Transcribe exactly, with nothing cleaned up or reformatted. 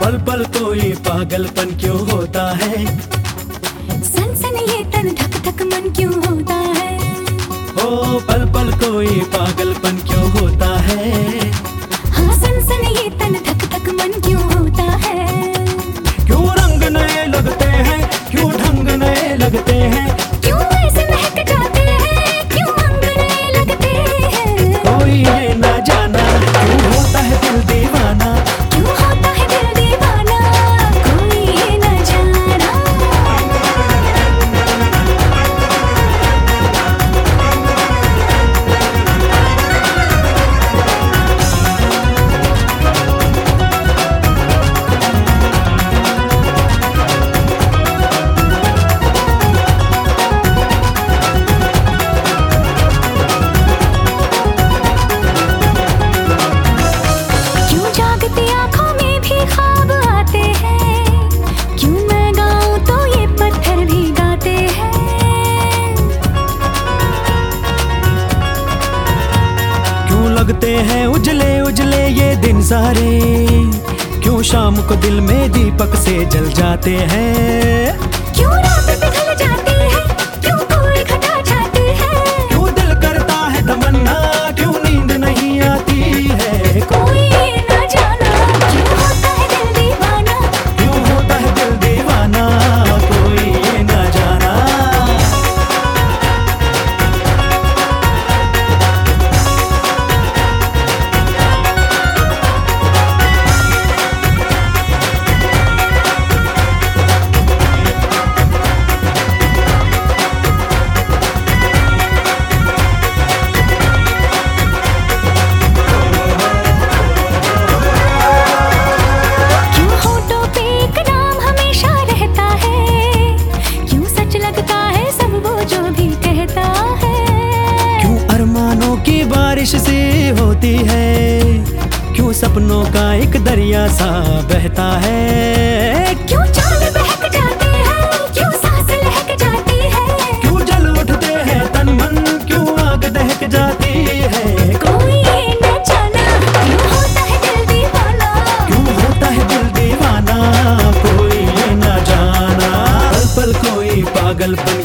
पल पल कोई पागलपन क्यों होता है, सनसन ये तन धक धक मन क्यों होता है। ओ पल पल कोई पागलपन क्यों होता है, हाँ सनसन ये तन धक धक मन क्यों होता है। क्यों रंग नए लगते हैं, क्यों ढंग नए लगते हैं, क्यों ऐसे महक जाते हैं, क्यों अंग नए लगते हैं। कोई ये ना जाना क्यों होता है दिल दीवाना, क्यों होता है दिल दीवाना, कोई ये न जाना। क्यों जागती आँखों में भी ख्वाब आते हैं, क्यों मैं गाऊं तो ये पत्थर भी गाते हैं। क्यों लगते हैं उजले उजले ये दिन सारे, क्यों शाम को दिल में दीपक से जल जाते हैं। क्यों रात पिघल जाती है, क्यों कोई घटा जाती है। क्यों दिल करता है तमन्ना, क्यों नींद नहीं आती है। कोई ये न जाना, क्यों होता है दिल दीवाना। क्यों होता है दिल दीवाना, कोई ये ना जाना। क्यों होठों पे एक नाम हमेशा रहता है, क्यों सच लगता है सब वो जो भी कहता है। क्यों अरमानों की बारिश सी होती है, क्यों सपनों का एक दरिया सा बहता है। क्यों चाल बहक जाती है, क्यों सांस लहक जाती है। क्यों जल उठते हैं तन मन, क्यों आग दहक जाती है। कोई ये न जाना, क्यों होता है दिल दीवाना। क्यों होता है दिल दीवाना, कोई ये ना जाना। पल पल कोई पागलपन